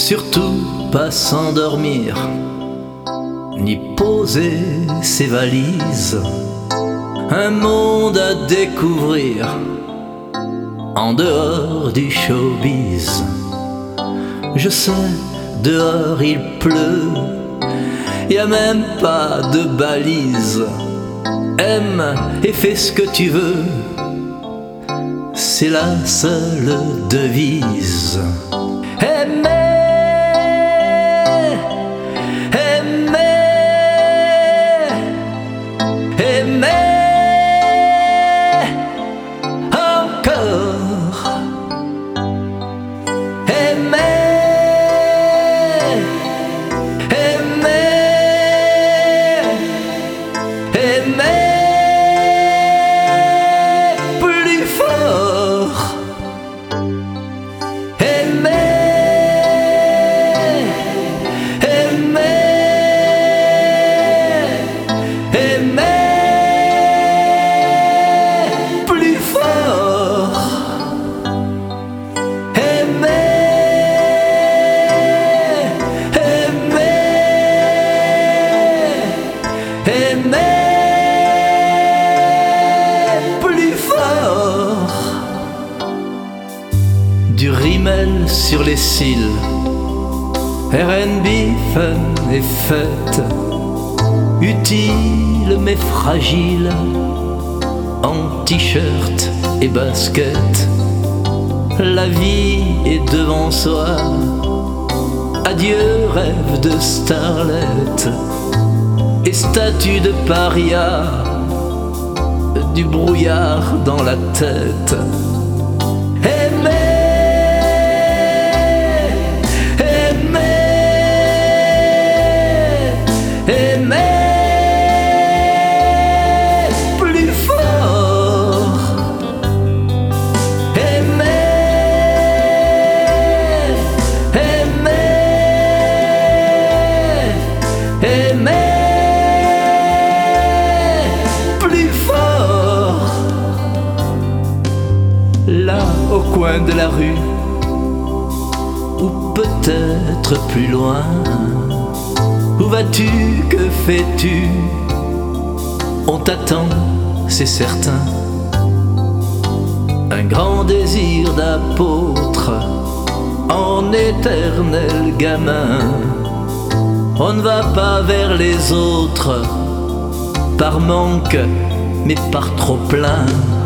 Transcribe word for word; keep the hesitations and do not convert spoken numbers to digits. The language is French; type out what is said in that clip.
Surtout pas s'endormir, ni poser ses valises. Un monde à découvrir en dehors du showbiz. Je sais, dehors il pleut, y a même pas de balise. Aime et fais ce que tu veux, c'est la seule devise. Aimer, aimer, aimer encore, aimer, aimer, aimer plus fort, aimer. Du rimel sur les cils, R and B, fun et fête, utile mais fragile, en t-shirt et basket. La vie est devant soi, adieu rêve de starlet et statue de paria, du brouillard dans la tête. Aimer, là au coin de la rue, ou peut-être plus loin. Où vas-tu, que fais-tu? On t'attend, c'est certain. Un grand désir d'apôtre en éternel gamin. On ne va pas vers les autres par manque, mais par trop plein.